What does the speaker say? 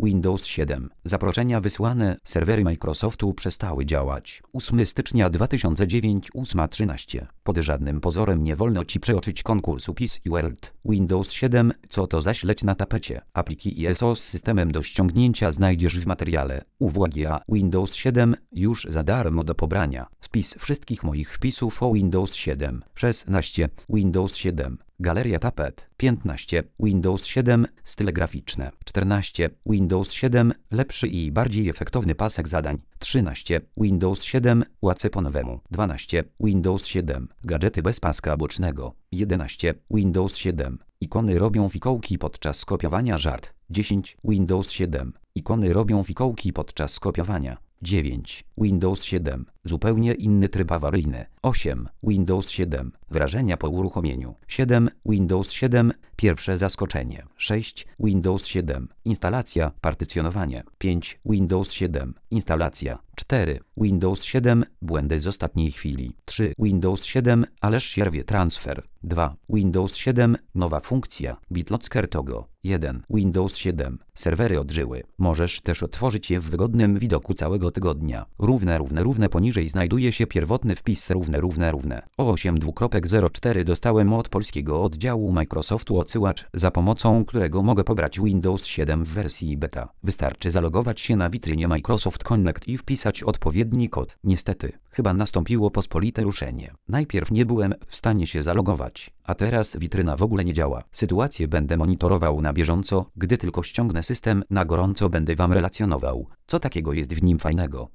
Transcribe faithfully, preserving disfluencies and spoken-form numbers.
Windows siedem. Zaproszenia wysłane. Serwery Microsoftu przestały działać. ósmego stycznia dwa tysiące dziewiątego. ósma trzynaście. Pod żadnym pozorem nie wolno Ci przeoczyć konkursu P C World. Windows siedem. Co to za śledź na tapecie? Apliki I S O z systemem do ściągnięcia znajdziesz w materiale. Uwaga! Windows siedem już za darmo do pobrania. Spis wszystkich moich wpisów o Windows siedem. szesnaście. Windows siedem. Galeria tapet. piętnaście. Windows siedem. Style graficzne. czternaście. Windows siedem. Lepszy i bardziej efektowny pasek zadań. trzynaście. Windows siedem. Łace po nowemu. dwanaście. Windows siedem. Gadżety bez paska bocznego. jedenaście. Windows siedem. Ikony robią fikołki podczas kopiowania. Żart. dziesięć. Windows siedem. Ikony robią fikołki podczas kopiowania. dziewięć. Windows siedem. Zupełnie inny tryb awaryjny. osiem. Windows siedem. Wrażenia po uruchomieniu. siedem. Windows siedem. Pierwsze zaskoczenie. sześć. Windows siedem. Instalacja. Partycjonowanie. pięć. Windows siedem. Instalacja. cztery. Windows siedem. Błędy z ostatniej chwili. trzy. Windows siedem. Ależ się rwie transfer. dwa. Windows siedem. Nowa funkcja. BitLocker Togo. jeden. Windows siedem. Serwery odżyły. Możesz też otworzyć je w wygodnym widoku całego tygodnia. Równe, równe, równe. Poniżej znajduje się pierwotny wpis równe, równe, równe. O osiem zero cztery dostałem od polskiego oddziału Microsoftu odsyłacz, za pomocą którego mogę pobrać Windows siedem w wersji beta. Wystarczy zalogować się na witrynie Microsoft Connect i wpisać odpowiedni kod. Niestety, chyba nastąpiło pospolite ruszenie. Najpierw nie byłem w stanie się zalogować, a teraz witryna w ogóle nie działa. Sytuację będę monitorował na bieżąco, gdy tylko ściągnę system, na gorąco będę Wam relacjonował, co takiego jest w nim fajnego.